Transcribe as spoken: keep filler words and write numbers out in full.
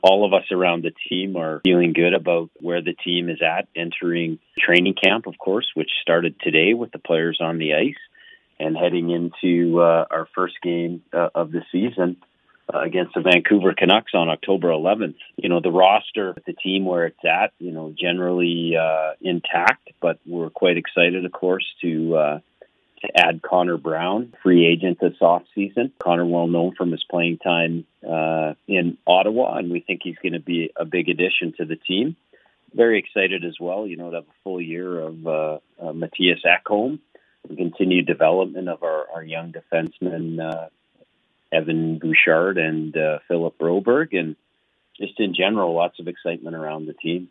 all of us around the team are feeling good about where the team is at entering training camp, of course, which started today with the players on the ice and heading into uh, our first game uh, of the season uh, against the Vancouver Canucks on October eleventh. You know, the roster, the team where it's at, you know, generally uh, intact, but we're quite excited, of course, to uh, to add Connor Brown, free agent this offseason. Connor, well known from his playing time uh, in Ottawa, and we think he's going to be a big addition to the team. Very excited as well, you know, to have a full year of uh, uh, Matthias Ekholm, the continued development of our, our young defensemen, uh, Evan Bouchard and uh, Philip Broberg, and just in general, lots of excitement around the team.